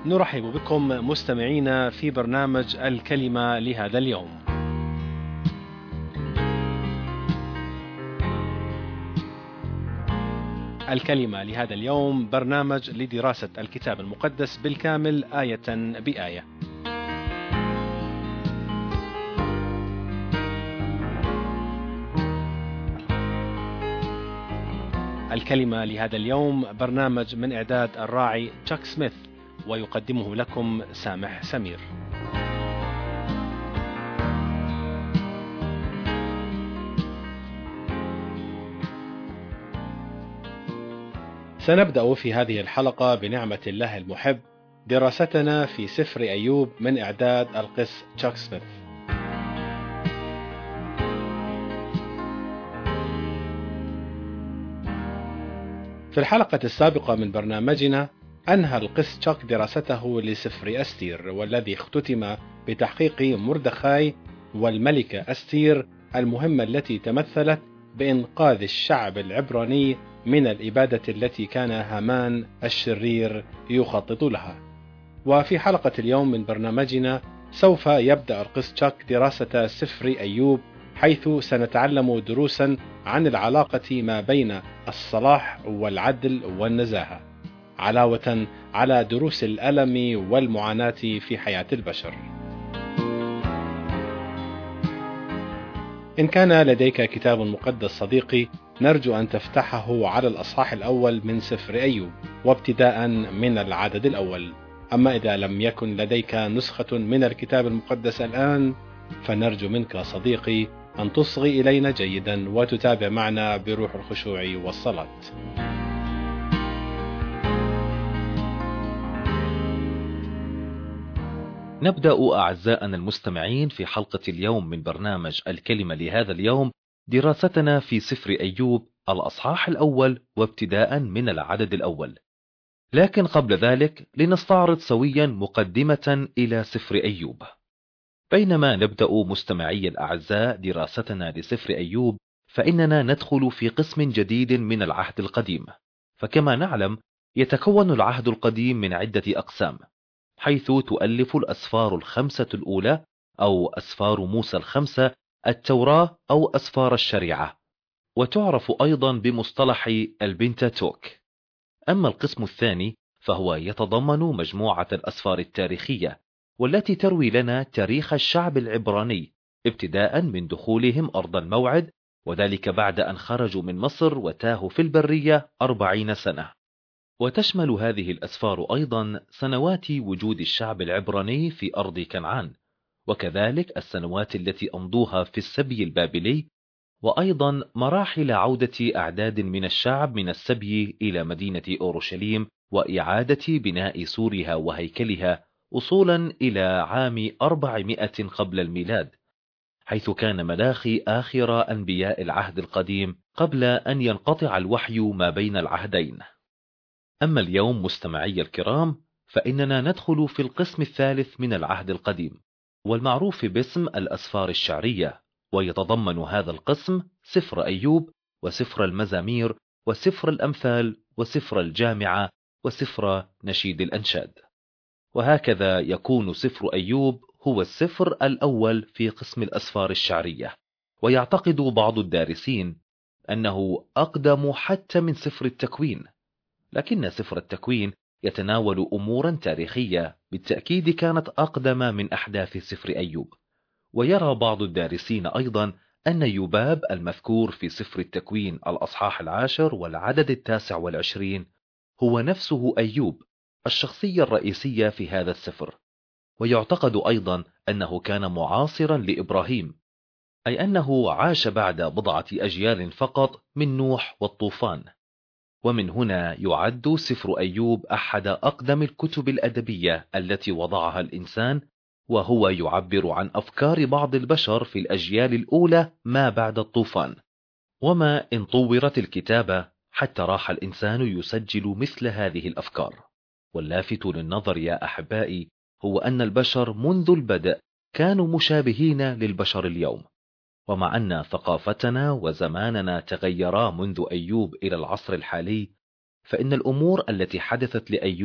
نرحب بكم مستمعينا في برنامج الكلمة لهذا اليوم. الكلمة لهذا اليوم برنامج لدراسة الكتاب المقدس بالكامل آية بآية. الكلمة لهذا اليوم برنامج من إعداد الراعي تشاك سميث، ويقدمه لكم سامح سمير. سنبدأ في هذه الحلقة بنعمة الله المحب دراستنا في سفر أيوب من إعداد القس تشاك سميث. في الحلقة السابقة من برنامجنا أنهى القس تشاك دراسته لسفر أستير، والذي اختتم بتحقيق مردخاي والملكة أستير المهمة التي تمثلت بإنقاذ الشعب العبراني من الإبادة التي كان هامان الشرير يخطط لها. وفي حلقة اليوم من برنامجنا سوف يبدأ القس تشاك دراسة سفر أيوب، حيث سنتعلم دروسا عن العلاقة ما بين الصلاح والعدل والنزاهة، علاوة على دروس الألم والمعاناة في حياة البشر. إن كان لديك كتاب مقدس صديقي، نرجو أن تفتحه على الأصحاح الأول من سفر أيوب، وابتداء من العدد الأول. أما إذا لم يكن لديك نسخة من الكتاب المقدس الآن، فنرجو منك صديقي أن تصغي إلينا جيدا وتتابع معنا بروح الخشوع والصلاة. نبدأ أعزائنا المستمعين في حلقة اليوم من برنامج الكلمة لهذا اليوم دراستنا في سفر أيوب الأصحاح الأول وابتداء من العدد الأول. لكن قبل ذلك لنستعرض سويا مقدمة إلى سفر أيوب. بينما نبدأ مستمعي الأعزاء دراستنا لسفر أيوب، فإننا ندخل في قسم جديد من العهد القديم. فكما نعلم يتكون العهد القديم من عدة أقسام، حيث تؤلف الأسفار الخمسة الأولى أو أسفار موسى الخمسة التوراة أو أسفار الشريعة، وتعرف أيضا بمصطلح البنتاتوك. أما القسم الثاني فهو يتضمن مجموعة الأسفار التاريخية، والتي تروي لنا تاريخ الشعب العبراني ابتداء من دخولهم أرض الموعد، وذلك بعد أن خرجوا من مصر وتاهوا في البرية 40 سنة. وتشمل هذه الأسفار أيضا سنوات وجود الشعب العبراني في أرض كنعان، وكذلك السنوات التي أمضوها في السبي البابلي، وأيضا مراحل عودة أعداد من الشعب من السبي إلى مدينة أورشليم وإعادة بناء سورها وهيكلها وصولا إلى عام 400 قبل الميلاد، حيث كان ملاخي آخر أنبياء العهد القديم قبل أن ينقطع الوحي ما بين العهدين. أما اليوم مستمعي الكرام، فإننا ندخل في القسم الثالث من العهد القديم، والمعروف باسم الأسفار الشعرية، ويتضمن هذا القسم سفر أيوب وسفر المزامير وسفر الأمثال وسفر الجامعة وسفر نشيد الأنشاد. وهكذا يكون سفر أيوب هو السفر الأول في قسم الأسفار الشعرية. ويعتقد بعض الدارسين أنه أقدم حتى من سفر التكوين، لكن سفر التكوين يتناول أمورا تاريخية بالتأكيد كانت أقدم من أحداث سفر أيوب. ويرى بعض الدارسين أيضا أن يوباب المذكور في سفر التكوين الأصحاح 10 والعدد 29 هو نفسه أيوب الشخصية الرئيسية في هذا السفر. ويعتقد أيضا أنه كان معاصرا لإبراهيم، أي أنه عاش بعد بضعة أجيال فقط من نوح والطوفان. ومن هنا يعد سفر أيوب أحد أقدم الكتب الأدبية التي وضعها الإنسان، وهو يعبر عن أفكار بعض البشر في الأجيال الأولى ما بعد الطوفان. وما إن طورت الكتابة حتى راح الإنسان يسجل مثل هذه الأفكار. واللافت للنظر يا أحبائي هو أن البشر منذ البدء كانوا مشابهين للبشر اليوم. ومع أن ثقافتنا وزماننا تغيرا منذ أيوب إلى العصر الحالي، فإن الأمور التي حدثت لأيوب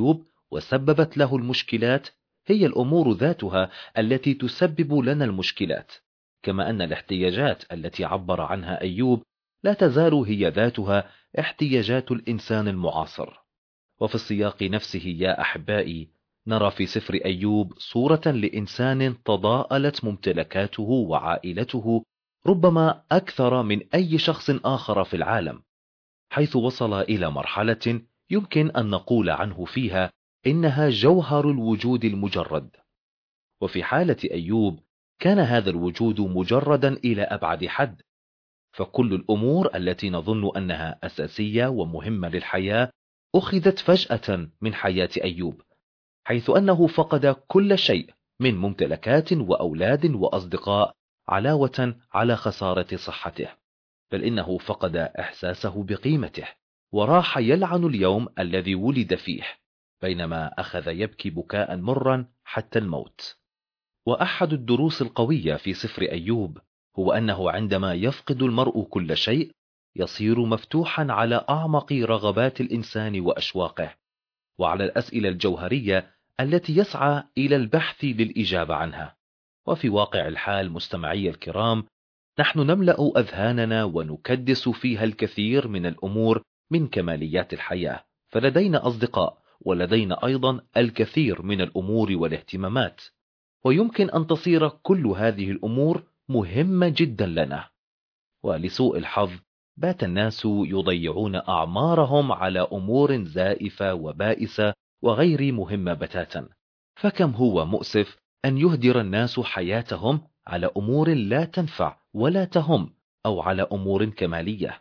وسببت له المشكلات هي الأمور ذاتها التي تسبب لنا المشكلات، كما أن الاحتياجات التي عبر عنها أيوب لا تزال هي ذاتها احتياجات الإنسان المعاصر. وفي السياق نفسه يا أحبائي نرى في سفر أيوب صورة لإنسان تضاءلت ممتلكاته وعائلته ربما أكثر من أي شخص آخر في العالم، حيث وصل إلى مرحلة يمكن أن نقول عنه فيها إنها جوهر الوجود المجرد. وفي حالة أيوب كان هذا الوجود مجردا إلى أبعد حد، فكل الأمور التي نظن أنها أساسية ومهمة للحياة أخذت فجأة من حياة أيوب، حيث أنه فقد كل شيء من ممتلكات وأولاد وأصدقاء علاوة على خسارة صحته، بل إنه فقد إحساسه بقيمته وراح يلعن اليوم الذي ولد فيه، بينما أخذ يبكي بكاء مرا حتى الموت. وأحد الدروس القوية في سفر أيوب هو أنه عندما يفقد المرء كل شيء يصير مفتوحا على أعمق رغبات الإنسان وأشواقه، وعلى الأسئلة الجوهرية التي يسعى إلى البحث للإجابة عنها. وفي واقع الحال مستمعي الكرام، نحن نملأ أذهاننا ونكدس فيها الكثير من الأمور من كماليات الحياة، فلدينا أصدقاء ولدينا أيضا الكثير من الأمور والاهتمامات، ويمكن أن تصير كل هذه الأمور مهمة جدا لنا، ولسوء الحظ بات الناس يضيعون أعمارهم على أمور زائفة وبائسة وغير مهمة بتاتا. فكم هو مؤسف أن يهدر الناس حياتهم على أمور لا تنفع ولا تهم، أو على أمور كمالية.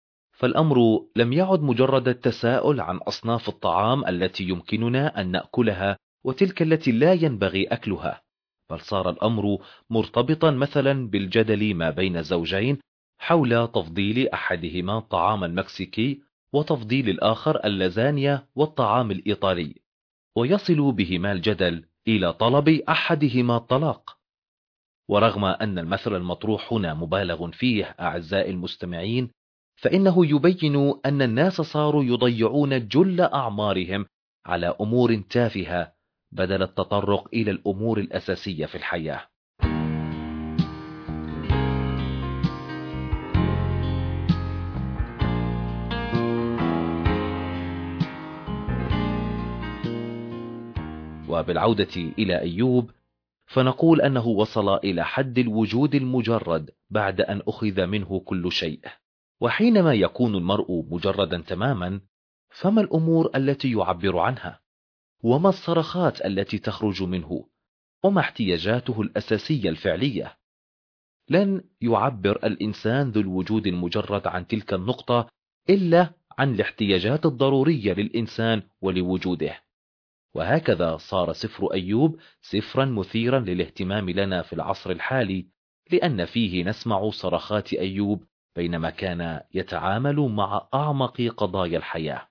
فالأمر لم يعد مجرد التساؤل عن أصناف الطعام التي يمكننا أن نأكلها وتلك التي لا ينبغي أكلها، بل صار الأمر مرتبطا مثلا بالجدل ما بين زوجين حول تفضيل أحدهما الطعام المكسيكي وتفضيل الآخر اللازانيا والطعام الإيطالي، ويصل بهما الجدل إلى طلب أحدهما الطلاق. ورغم أن المثل المطروح هنا مبالغ فيه أعزائي المستمعين، فإنه يبين أن الناس صاروا يضيعون جل أعمارهم على أمور تافهة بدل التطرق إلى الأمور الأساسية في الحياة. وبالعودة إلى أيوب فنقول أنه وصل إلى حد الوجود المجرد بعد أن أخذ منه كل شيء. وحينما يكون المرء مجردا تماما، فما الأمور التي يعبر عنها؟ وما الصرخات التي تخرج منه؟ وما احتياجاته الأساسية الفعلية؟ لن يعبر الإنسان ذو الوجود المجرد عن تلك النقطة إلا عن الاحتياجات الضرورية للإنسان ولوجوده. وهكذا صار سفر أيوب سفرا مثيرا للاهتمام لنا في العصر الحالي، لأن فيه نسمع صرخات أيوب بينما كان يتعامل مع أعمق قضايا الحياة.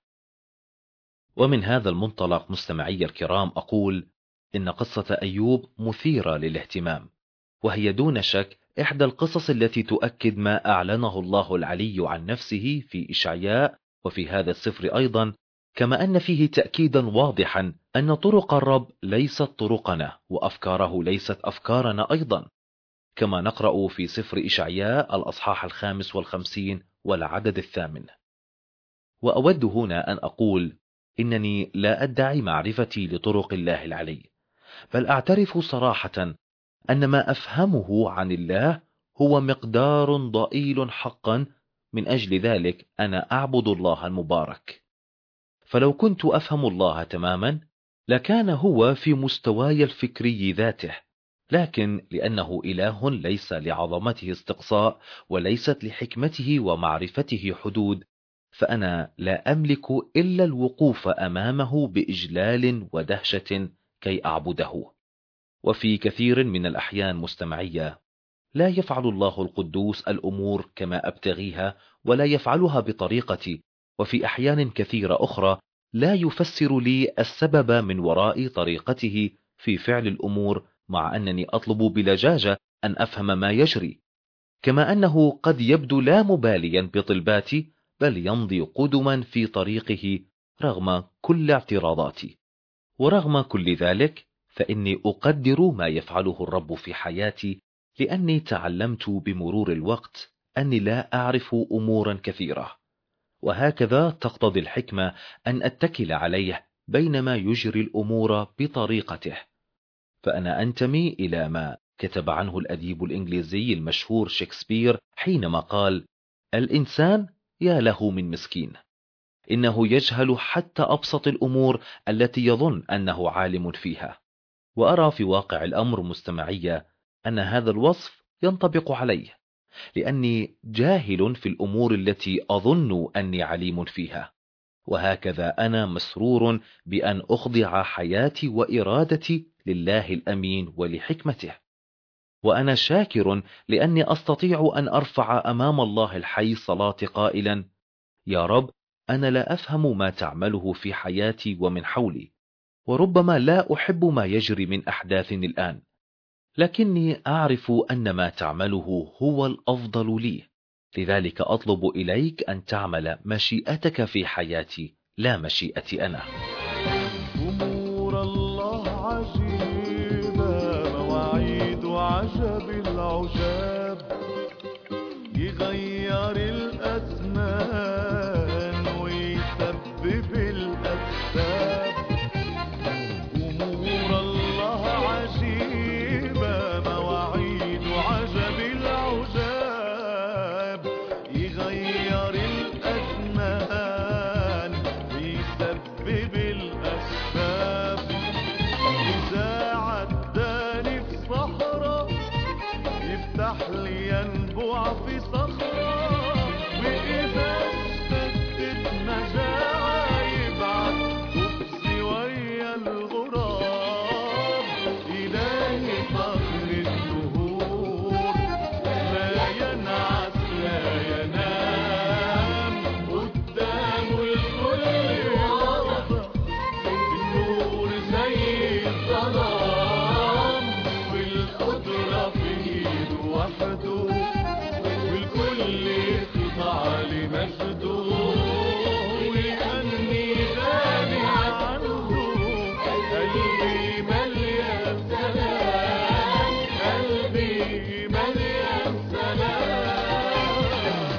ومن هذا المنطلق مستمعي الكرام أقول إن قصة أيوب مثيرة للاهتمام، وهي دون شك إحدى القصص التي تؤكد ما أعلنه الله العلي عن نفسه في إشعياء وفي هذا السفر أيضا، كما أن فيه تأكيدا واضحا أن طرق الرب ليست طرقنا وأفكاره ليست أفكارنا أيضا، كما نقرأ في سفر إشعياء الأصحاح 55 والعدد 8. وأود هنا أن أقول إنني لا أدعي معرفتي لطرق الله العلي، بل أعترف صراحة أن ما أفهمه عن الله هو مقدار ضئيل حقا، من أجل ذلك أنا أعبد الله المبارك. فلو كنت أفهم الله تماما لكان هو في مستواي الفكري ذاته، لكن لأنه إله ليس لعظمته استقصاء وليست لحكمته ومعرفته حدود، فأنا لا أملك إلا الوقوف أمامه بإجلال ودهشة كي أعبده. وفي كثير من الأحيان مستمعية لا يفعل الله القدوس الأمور كما أبتغيها ولا يفعلها بطريقتي، وفي أحيان كثيرة أخرى لا يفسر لي السبب من وراء طريقته في فعل الأمور، مع أنني أطلب بلجاجة أن أفهم ما يجري، كما أنه قد يبدو لا مباليا بطلباتي بل يمضي قدما في طريقه رغم كل اعتراضاتي. ورغم كل ذلك فإني أقدر ما يفعله الرب في حياتي، لأني تعلمت بمرور الوقت أني لا أعرف أمورا كثيرة، وهكذا تقتضي الحكمة أن أتكل عليه بينما يجري الأمور بطريقته. فأنا أنتمي إلى ما كتب عنه الأديب الإنجليزي المشهور شكسبير حينما قال: الإنسان يا له من مسكين، إنه يجهل حتى أبسط الأمور التي يظن أنه عالم فيها. وأرى في واقع الأمر مستمعية أن هذا الوصف ينطبق عليه، لأني جاهل في الأمور التي أظن أني عليم فيها، وهكذا أنا مسرور بأن أخضع حياتي وإرادتي لله الأمين ولحكمته. وأنا شاكر لأني أستطيع أن أرفع أمام الله الحي صلاة قائلا: يا رب، أنا لا أفهم ما تعمله في حياتي ومن حولي، وربما لا أحب ما يجري من أحداث الآن، لكني أعرف أن ما تعمله هو الأفضل لي، لذلك أطلب إليك أن تعمل مشيئتك في حياتي لا مشيئتي أنا. أمور الله عجيبة، مواعيد عجب العجاب، يغير الأزمان ويسبب الأسباب. أمور الله عجيبة، مواعيد عجب العجاب، يغير الأزمان ويسبب الأسباب. إذا عداني في صحراء يفتح لي ينبوع في صخرة، وإذا اشتدت مجاعة يبعت خبزي ويا الغراب. إلهي صخر الدهور، لا ينعس لا ينام، قدامه الكل واضح، النور زي الظلام، والقدرة في ايده وحده، والكل يخضع لمجده. ولأني غالي عنده قلبي مليان سلام، قلبي مليان سلام.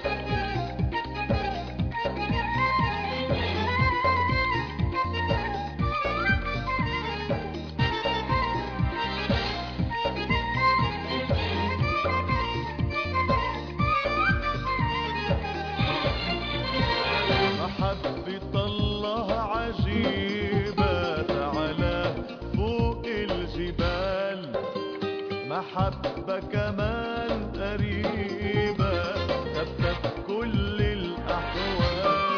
محبة الله عجيبة، تعالى فوق الجبال، محبة كمان قريبة، ثابتة في كل الأحوال.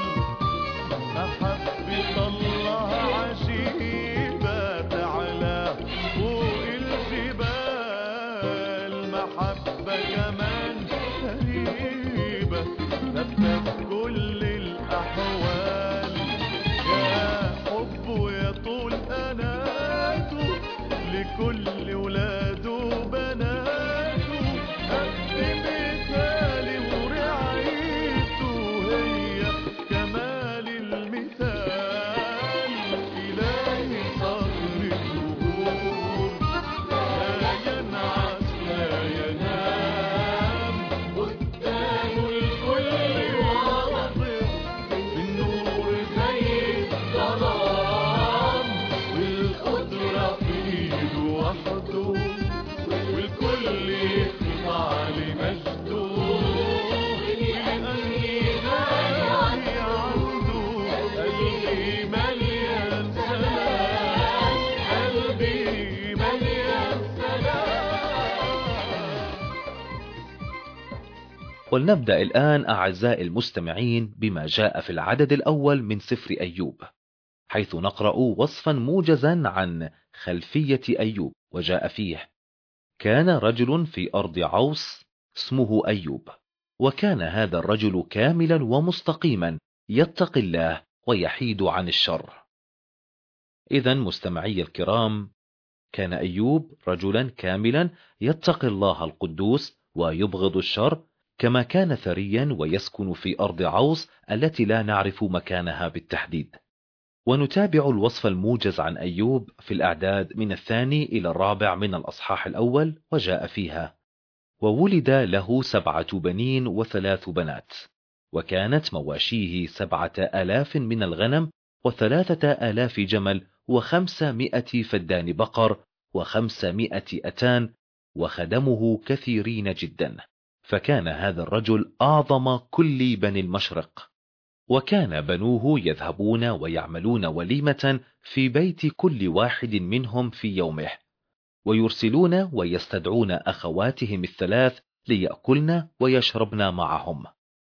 محبة الله عجيبة، تعالى فوق الجبال، محبة كمان قريبة، ثابتة في كل الأحوال. يا حبه يا طول أناته، لكل ولاده وبناته، قد مثالي ورعايته، هي كمال المثال. إلهي صخر الدهور، لا ينعس لا ينام، قدامه الكل واضح، النور زي الظلام، والقدرة في ايده وحده، والكل يخضع لمجده. ولأني غالي عنده قلبي مليان سلام، قلبي مليان سلام. ولنبدأ الآن أعزائي المستمعين بما جاء في العدد الأول من سفر أيوب، حيث نقرأ وصفا موجزا عن خلفية أيوب، وجاء فيه: كان رجل في أرض عوص اسمه أيوب، وكان هذا الرجل كاملا ومستقيما، يتقي الله ويحيد عن الشر. إذن مستمعي الكرام، كان أيوب رجلا كاملا يتقي الله القدوس ويبغض الشر، كما كان ثريا ويسكن في أرض عوص التي لا نعرف مكانها بالتحديد. ونتابع الوصف الموجز عن أيوب في الأعداد من 2 إلى 4 من الأصحاح الأول، وجاء فيها: وولد له 7 بنين و3 بنات، وكانت مواشيه 7,000 من الغنم و3,000 جمل و500 فدان بقر و500 أتان، وخدمه كثيرين جدا، فكان هذا الرجل أعظم كل بني المشرق. وكان بنوه يذهبون ويعملون وليمة في بيت كل واحد منهم في يومه، ويرسلون ويستدعون أخواتهم الثلاث ليأكلن ويشربن معهم.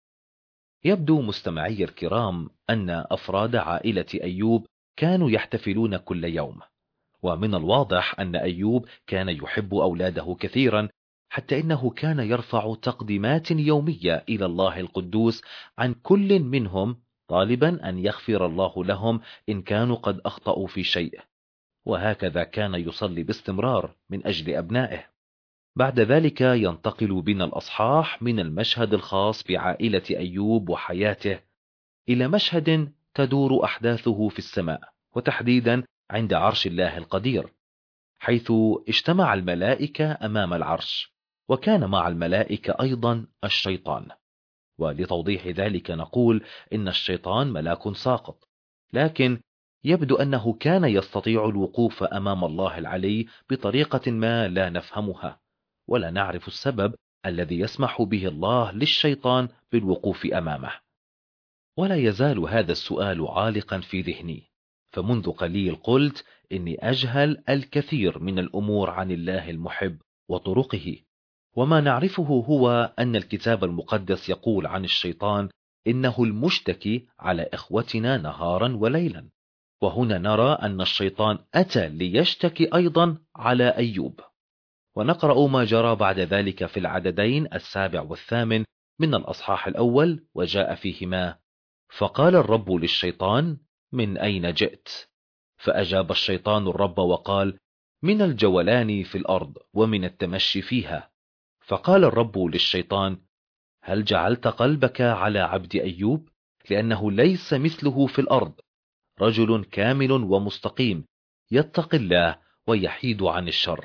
يبدو مستمعي الكرام أن أفراد عائلة أيوب كانوا يحتفلون كل يوم، ومن الواضح أن أيوب كان يحب أولاده كثيرا، حتى إنه كان يرفع تقديمات يومية إلى الله القدوس عن كل منهم، طالبا أن يغفر الله لهم إن كانوا قد أخطأوا في شيء، وهكذا كان يصلي باستمرار من أجل أبنائه. بعد ذلك ينتقل بنا الأصحاح من المشهد الخاص بعائلة أيوب وحياته إلى مشهد تدور أحداثه في السماء، وتحديدا عند عرش الله القدير، حيث اجتمع الملائكة أمام العرش، وكان مع الملائكة أيضا الشيطان. ولتوضيح ذلك نقول إن الشيطان ملاك ساقط، لكن يبدو أنه كان يستطيع الوقوف أمام الله العلي بطريقة ما لا نفهمها، ولا نعرف السبب الذي يسمح به الله للشيطان بالوقوف أمامه. ولا يزال هذا السؤال عالقا في ذهني، فمنذ قليل قلت إني أجهل الكثير من الأمور عن الله المحب وطرقه، وما نعرفه هو أن الكتاب المقدس يقول عن الشيطان إنه المشتكي على إخوتنا نهارا وليلا، وهنا نرى أن الشيطان أتى ليشتكي أيضا على أيوب. ونقرأ ما جرى بعد ذلك في العددين 7 و8 من الأصحاح الأول، وجاء فيهما: فقال الرب للشيطان: من أين جئت؟ فأجاب الشيطان الرب وقال: من الجولان في الأرض ومن التمشي فيها. فقال الرب للشيطان: هل جعلت قلبك على عبد أيوب؟ لأنه ليس مثله في الأرض، رجل كامل ومستقيم يتقي الله ويحيد عن الشر.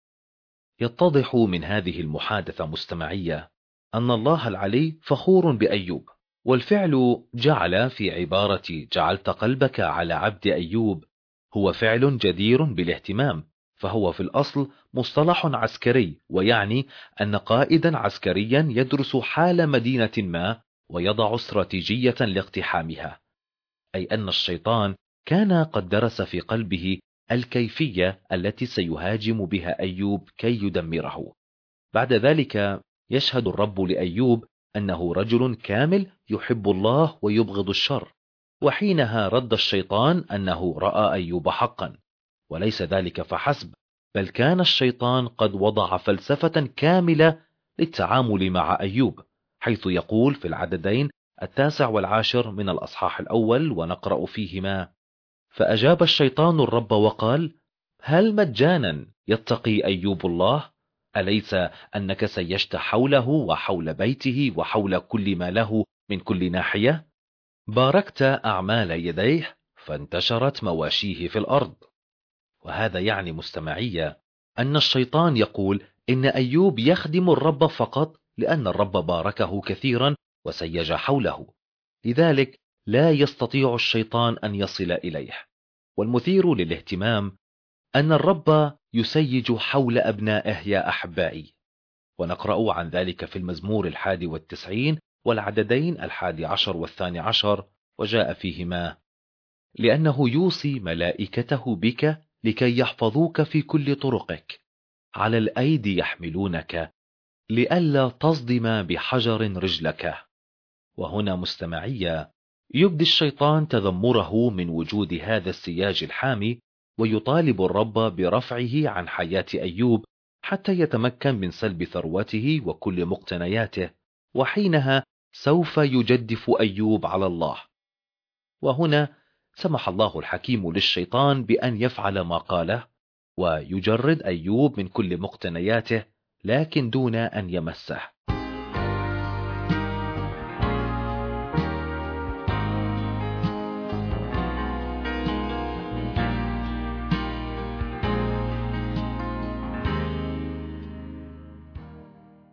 يتضح من هذه المحادثة مستمعية أن الله العلي فخور بأيوب، والفعل جعل في عبارة جعلت قلبك على عبد أيوب هو فعل جدير بالاهتمام، فهو في الأصل مصطلح عسكري، ويعني أن قائدا عسكريا يدرس حال مدينة ما ويضع استراتيجية لاقتحامها، أي أن الشيطان كان قد درس في قلبه الكيفية التي سيهاجم بها أيوب كي يدمره. بعد ذلك يشهد الرب لأيوب أنه رجل كامل يحب الله ويبغض الشر، وحينها رد الشيطان أنه رأى أيوب حقا، وليس ذلك فحسب، بل كان الشيطان قد وضع فلسفة كاملة للتعامل مع أيوب، حيث يقول في العددين 9 و10 من الأصحاح الأول، ونقرأ فيهما: فأجاب الشيطان الرب وقال: هل مجانا يتقي أيوب الله؟ أليس أنك سيشت حوله وحول بيته وحول كل ما له من كل ناحية؟ باركت أعمال يديه فانتشرت مواشيه في الأرض. وهذا يعني مستمعية أن الشيطان يقول إن أيوب يخدم الرب فقط لأن الرب باركه كثيرا وسيج حوله، لذلك لا يستطيع الشيطان أن يصل إليه. والمثير للاهتمام أن الرب يسيج حول أبنائه يا أحبائي، ونقرأ عن ذلك في المزمور 91 والعددين 11 و12، وجاء فيهما: لأنه يوصي ملائكته بك لكي يحفظوك في كل طرقك، على الأيدي يحملونك لئلا تصدم بحجر رجلك. وهنا مستمعية يبدي الشيطان تذمره من وجود هذا السياج الحامي، ويطالب الرب برفعه عن حياة أيوب حتى يتمكن من سلب ثروته وكل مقتنياته، وحينها سوف يجدف أيوب على الله. وهنا سمح الله الحكيم للشيطان بأن يفعل ما قاله، ويجرد أيوب من كل مقتنياته، لكن دون أن يمسه.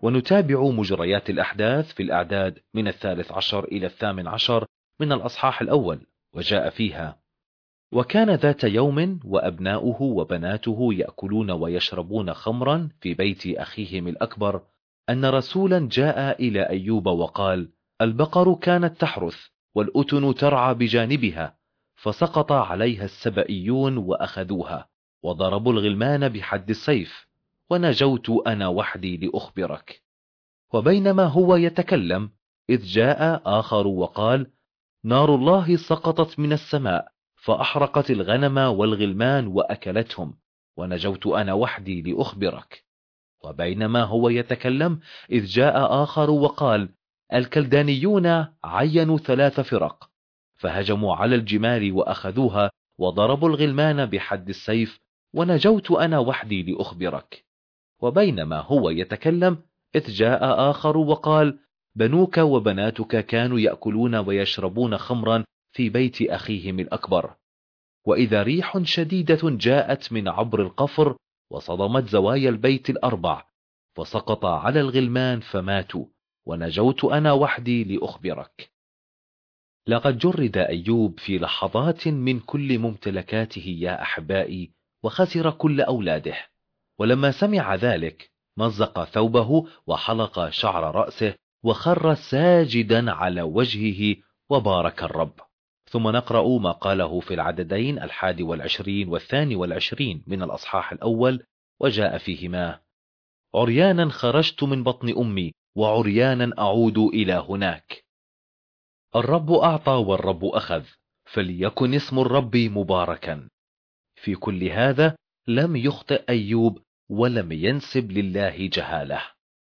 ونتابع مجريات الأحداث في الأعداد من 13 إلى 18 من الأصحاح الأول. وجاء فيها: وكان ذات يوم وأبناؤه وبناته يأكلون ويشربون خمرا في بيت أخيهم الأكبر، أن رسولا جاء إلى أيوب وقال: البقر كانت تحرث والأتن ترعى بجانبها، فسقط عليها السبئيون وأخذوها وضربوا الغلمان بحد السيف، ونجوت أنا وحدي لأخبرك. وبينما هو يتكلم إذ جاء آخر وقال: نار الله سقطت من السماء فأحرقت الغنم والغلمان وأكلتهم، ونجوت أنا وحدي لأخبرك. وبينما هو يتكلم إذ جاء آخر وقال: الكلدانيون عينوا 3 فرق، فهجموا على الجمال وأخذوها وضربوا الغلمان بحد السيف، ونجوت أنا وحدي لأخبرك. وبينما هو يتكلم إذ جاء آخر وقال: بنوك وبناتك كانوا يأكلون ويشربون خمرا في بيت أخيهم الأكبر، وإذا ريح شديدة جاءت من عبر القفر وصدمت زوايا البيت ال4، فسقط على الغلمان فماتوا، ونجوت أنا وحدي لأخبرك. لقد جرد أيوب في لحظات من كل ممتلكاته يا أحبائي، وخسر كل أولاده. ولما سمع ذلك مزق ثوبه وحلق شعر رأسه وخر ساجدا على وجهه وبارك الرب. ثم نقرأ ما قاله في العددين 21 و22 من الأصحاح الأول، وجاء فيهما: عريانا خرجت من بطن أمي وعريانا أعود إلى هناك. الرب أعطى والرب أخذ، فليكن اسم الرب مباركا. في كل هذا لم يخطئ أيوب ولم ينسب لله جهالة.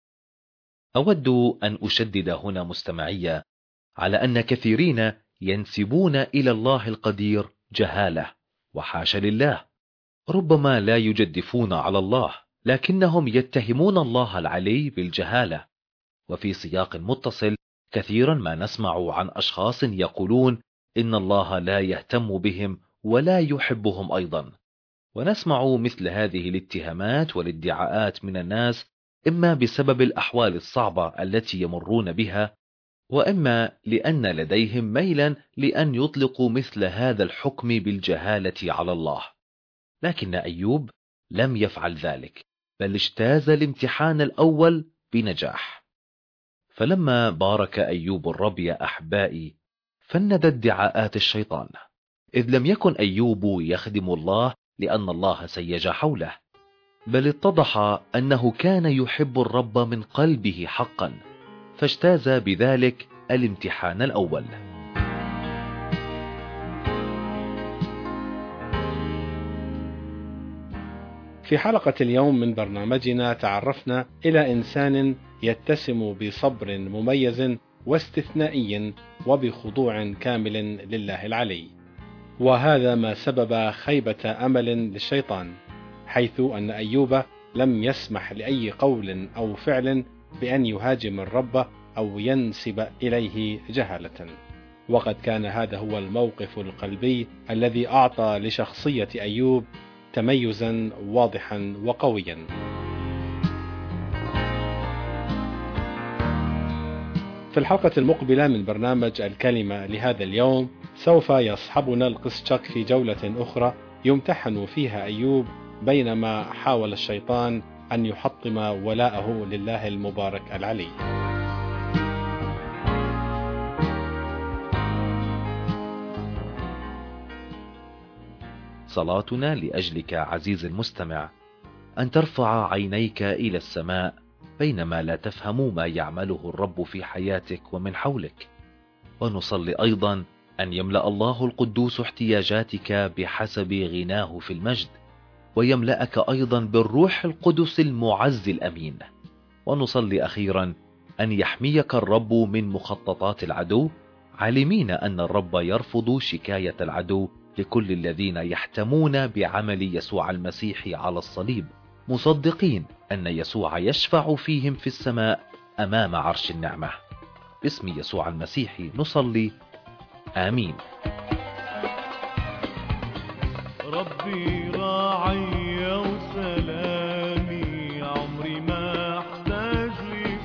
أود أن أشدد هنا مستمعية على أن كثيرين ينسبون إلى الله القدير جهالة، وحاشا لله. ربما لا يجدفون على الله، لكنهم يتهمون الله العلي بالجهالة. وفي سياق متصل كثيرا ما نسمع عن أشخاص يقولون إن الله لا يهتم بهم ولا يحبهم أيضا. ونسمع مثل هذه الاتهامات والادعاءات من الناس، إما بسبب الأحوال الصعبة التي يمرون بها، وإما لأن لديهم ميلا لأن يطلقوا مثل هذا الحكم بالجهالة على الله. لكن أيوب لم يفعل ذلك، بل اجتاز الامتحان الأول بنجاح. فلما بارك أيوب الرب يا أحبائي، فند ادعاءات الشيطان، إذ لم يكن أيوب يخدم الله لأن الله سيج حوله، بل اتضح أنه كان يحب الرب من قلبه حقا، فاجتاز بذلك الامتحان الأول. في حلقة اليوم من برنامجنا تعرفنا إلى إنسان يتسم بصبر مميز واستثنائي وبخضوع كامل لله العلي، وهذا ما سبب خيبة أمل للشيطان، حيث أن أيوب لم يسمح لأي قول أو فعل بأن يهاجم الرب أو ينسب إليه جهالة. وقد كان هذا هو الموقف القلبي الذي أعطى لشخصية أيوب تميزا واضحا وقويا. في الحلقة المقبلة من برنامج الكلمة لهذا اليوم سوف يصحبنا القس تشاك في جولة أخرى يمتحن فيها أيوب بينما حاول الشيطان أن يحطم ولاءه لله المبارك العلي. صلاتنا لأجلك عزيز المستمع أن ترفع عينيك إلى السماء بينما لا تفهم ما يعمله الرب في حياتك ومن حولك، ونصلي أيضا أن يملأ الله القدوس احتياجاتك بحسب غناه في المجد، ويملأك أيضا بالروح القدس المعز الأمين. ونصلي أخيرا أن يحميك الرب من مخططات العدو، عالمين أن الرب يرفض شكاية العدو لكل الذين يحتمون بعمل يسوع المسيح على الصليب، مصدقين أن يسوع يشفع فيهم في السماء أمام عرش النعمة. باسم يسوع المسيح نصلي، آمين. ربي راعي وسلامي، عمري ما احتاج لي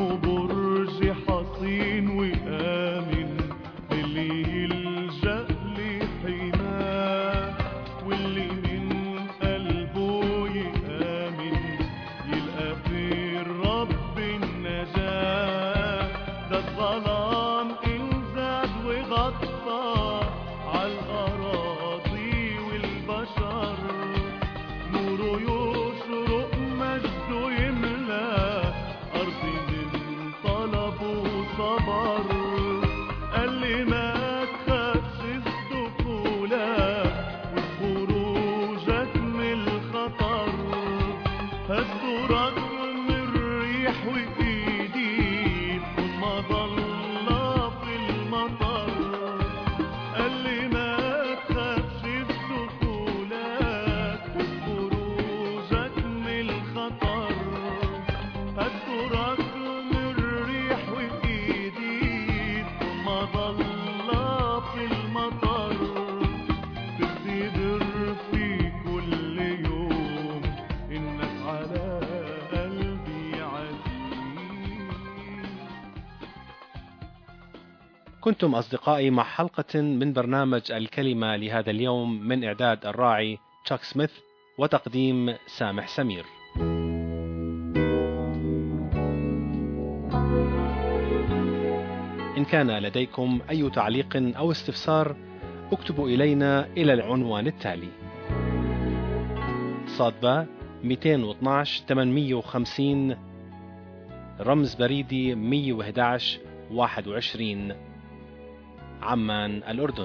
اسمه برج حصين وآمن اللي يلجأ لحماه، واللي من قلبه يآمن يلقى في الرب النجاة. ده الظلام إن زاد وغطى عالأراضي والبشر، نوره يشرق مجده يملى أرضي من طلب وصبر. قال لي ما تخافش الدخولة وخروجك من الخطر، هالدرج من الريح وإيدي طول ما ضل في المطر. قال لي ما تخافش الدخولة وخروجك من الخطر، هالدرج من الريح وإيدي طول ما ضل في المطر. بتقدر في كل يوم إنك على قلبي عزيز. كنتم أصدقائي مع حلقة من برنامج الكلمة لهذا اليوم، من إعداد الراعي تشاك سميث وتقديم سامح سمير. إن كان لديكم أي تعليق أو استفسار اكتبوا إلينا إلى العنوان التالي: صادبة 212 850 رمز بريدي 111 21 عمان الأردن.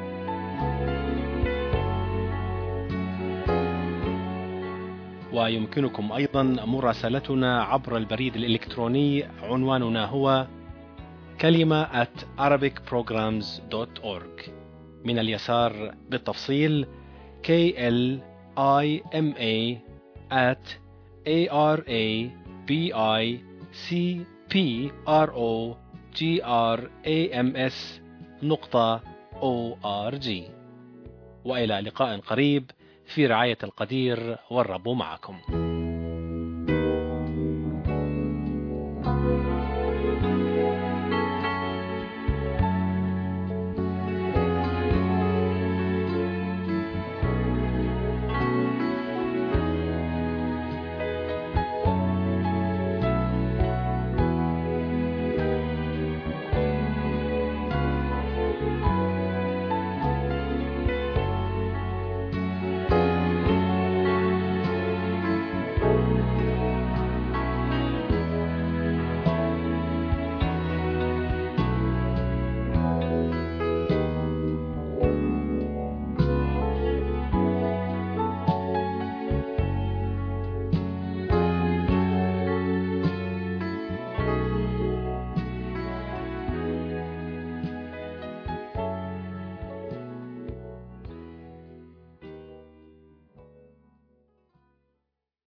ويمكنكم أيضا مراسلتنا عبر البريد الإلكتروني، عنواننا هو كلمة @arabicprograms.org. من اليسار بالتفصيل KLIMA@arabicprograms.org. وإلى لقاء قريب في رعاية القدير، والرب معكم.